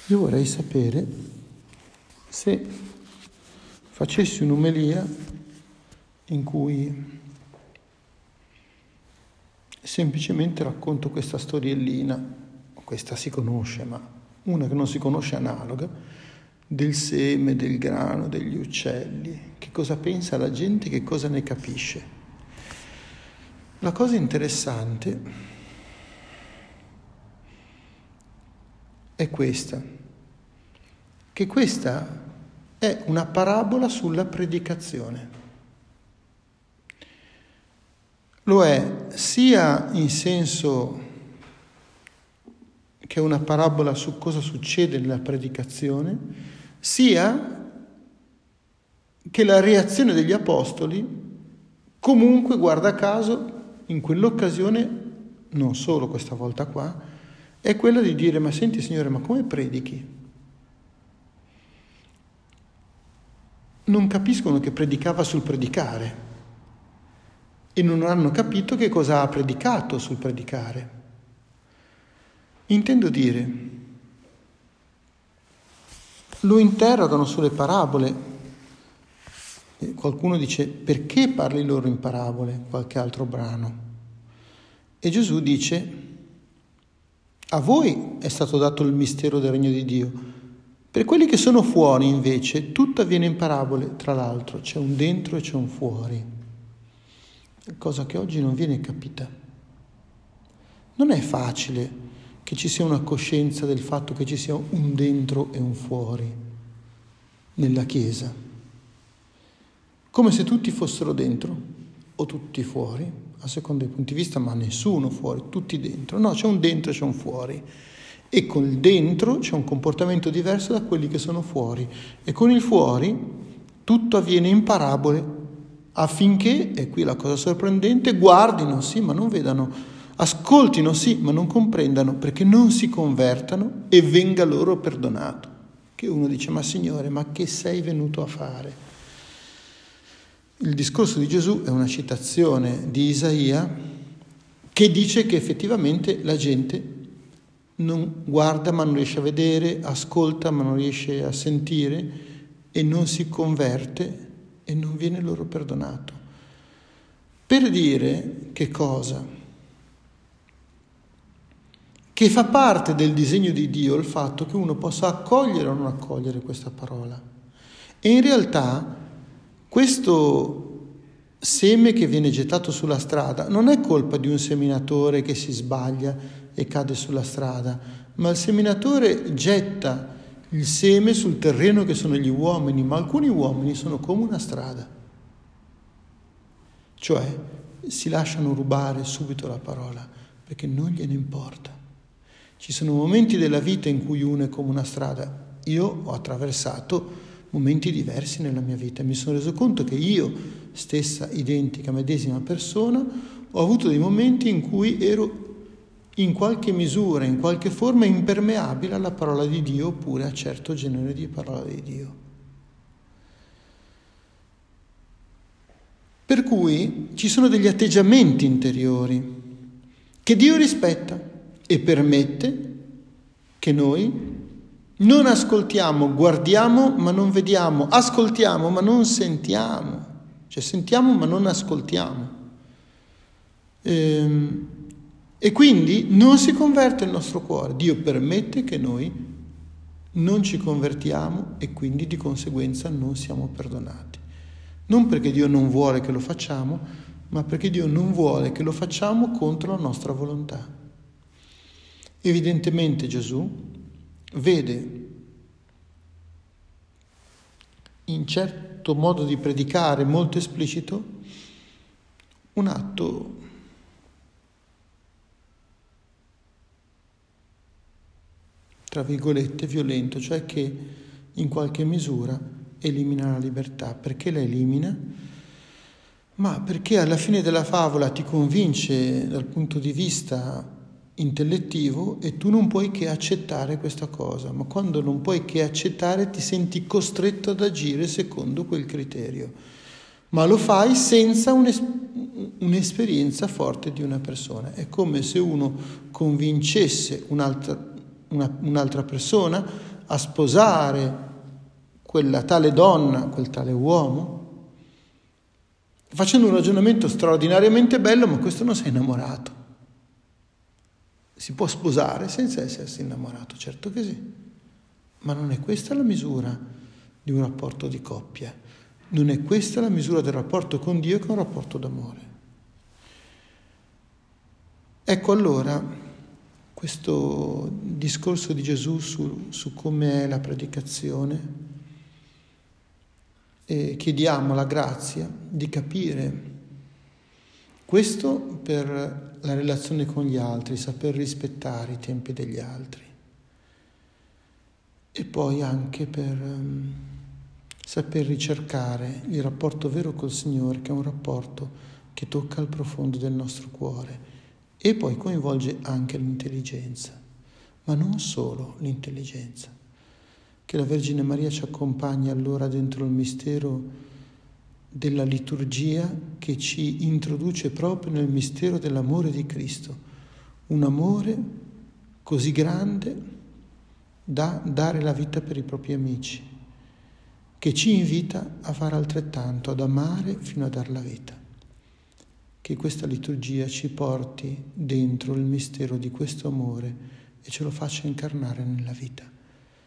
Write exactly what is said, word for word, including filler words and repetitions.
Io vorrei sapere se facessi un'omelia in cui semplicemente racconto questa storiellina, questa si conosce, ma una che non si conosce analoga, del seme, del grano, degli uccelli, che cosa pensa la gente, che cosa ne capisce. La cosa interessante è questa, che questa è una parabola sulla predicazione. Lo è sia in senso che è una parabola su cosa succede nella predicazione, sia che la reazione degli apostoli, comunque, guarda caso, in quell'occasione, non solo questa volta qua, è quella di dire: ma senti Signore, ma come predichi? Non capiscono che predicava sul predicare e non hanno capito che cosa ha predicato sul predicare. Intendo dire, lo interrogano sulle parabole. E qualcuno dice: perché parli loro in parabole? Qualche altro brano. E Gesù dice: a voi è stato dato il mistero del regno di Dio. Per quelli che sono fuori, invece, tutto avviene in parabole. Tra l'altro, c'è un dentro e c'è un fuori. Cosa che oggi non viene capita. Non è facile che ci sia una coscienza del fatto che ci sia un dentro e un fuori nella Chiesa. Come se tutti fossero dentro o tutti fuori, a seconda dei punti di vista, ma nessuno fuori, tutti dentro. No, c'è un dentro e c'è un fuori. E con il dentro c'è un comportamento diverso da quelli che sono fuori. E con il fuori tutto avviene in parabole, affinché, e qui la cosa sorprendente, guardino sì ma non vedano, ascoltino sì ma non comprendano, perché non si convertano e venga loro perdonato. Che uno dice: ma Signore, ma che sei venuto a fare? Il discorso di Gesù è una citazione di Isaia che dice che effettivamente la gente non guarda ma non riesce a vedere, ascolta ma non riesce a sentire e non si converte e non viene loro perdonato. Per dire che cosa? Che fa parte del disegno di Dio il fatto che uno possa accogliere o non accogliere questa parola. E in realtà questo seme che viene gettato sulla strada non è colpa di un seminatore che si sbaglia e cade sulla strada, ma il seminatore getta il seme sul terreno che sono gli uomini, ma alcuni uomini sono come una strada, cioè si lasciano rubare subito la parola perché non gliene importa. Ci sono momenti della vita in cui uno è come una strada. Io ho attraversato momenti diversi nella mia vita, mi sono reso conto che io stessa, identica, medesima persona, ho avuto dei momenti in cui ero in qualche misura, in qualche forma impermeabile alla parola di Dio oppure a certo genere di parola di Dio. Per cui ci sono degli atteggiamenti interiori che Dio rispetta e permette che noi non ascoltiamo, guardiamo ma non vediamo, ascoltiamo ma non sentiamo, cioè sentiamo ma non ascoltiamo. Ehm, E quindi non si converte il nostro cuore. Dio permette che noi non ci convertiamo e quindi di conseguenza non siamo perdonati. Non perché Dio non vuole che lo facciamo, ma perché Dio non vuole che lo facciamo contro la nostra volontà. Evidentemente Gesù vede in certo modo di predicare molto esplicito un atto tra virgolette violento, cioè che in qualche misura elimina la libertà. Perché la elimina? Ma perché alla fine della favola ti convince dal punto di vista intellettivo e tu non puoi che accettare questa cosa, ma quando non puoi che accettare ti senti costretto ad agire secondo quel criterio, ma lo fai senza un'es- un'esperienza forte di una persona. È come se uno convincesse un'altra Una, un'altra persona a sposare quella tale donna, quel tale uomo, facendo un ragionamento straordinariamente bello, ma questo non si è innamorato. Si può sposare senza essersi innamorato, certo che sì, ma non è questa la misura di un rapporto di coppia, non è questa la misura del rapporto con Dio, che è un rapporto d'amore. Ecco allora questo discorso di Gesù su, su come è la predicazione, e chiediamo la grazia di capire questo per la relazione con gli altri, saper rispettare i tempi degli altri, e poi anche per um, saper ricercare il rapporto vero col Signore, che è un rapporto che tocca il profondo del nostro cuore e poi coinvolge anche l'intelligenza, ma non solo l'intelligenza. Che la Vergine Maria ci accompagni allora dentro il mistero della liturgia, che ci introduce proprio nel mistero dell'amore di Cristo, un amore così grande da dare la vita per i propri amici, che ci invita a fare altrettanto, ad amare fino a dar la vita. Che questa liturgia ci porti dentro il mistero di questo amore e ce lo faccia incarnare nella vita.